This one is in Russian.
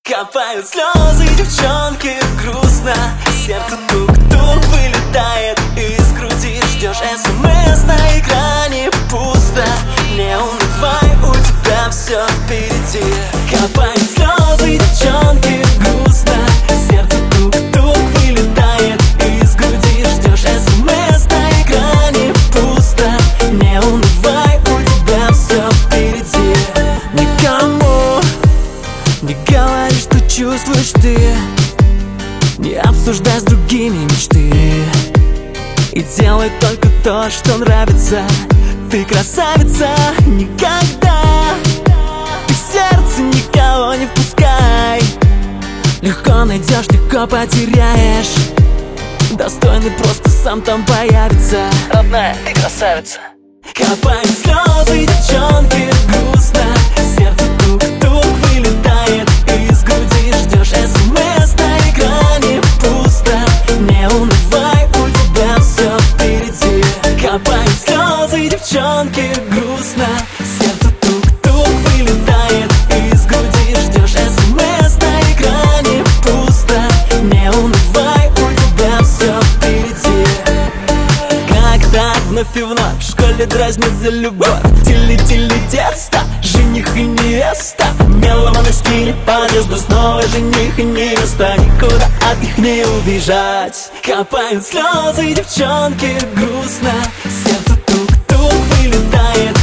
Капают слезы, девчонки, грустно. Сердце тук-тук вылетает из груди. Ждешь СМС, на экране пусто. Не унывай, у тебя все впереди. Капают слезы, девчонки, грустно. Сердце тук-тук вылетает из груди. Ждешь СМС, на экране пусто. Не унывай, у тебя все впереди. Никому не говори, что чувствуешь ты. Не обсуждай с другими мечты. И делай только то, что нравится. Ты красавица, никогда. Ты в сердце никого не впускай. Легко найдешь, легко потеряешь. Достойный просто сам там появится. Родная, ты красавица. Капают слезы, девчонки, грустно. Сердце тук-тук вылетает из груди. Ждешь СМС, на экране пусто. Не унывай, у тебя все впереди. Капают слезы, девчонки, грустно. Сердце тук-тук вылетает из груди. Ждешь СМС, на экране пусто. Не унывай, у тебя все впереди. Как так вновь и вновь в школе дразнят за любовь. Тили-тили тесто, жених и невеста. Меломан на стиле подъезда, снова жених и невеста. Никуда от них не убежать. Капают слезы, девчонки, грустно. Сердце тук-тук вылетает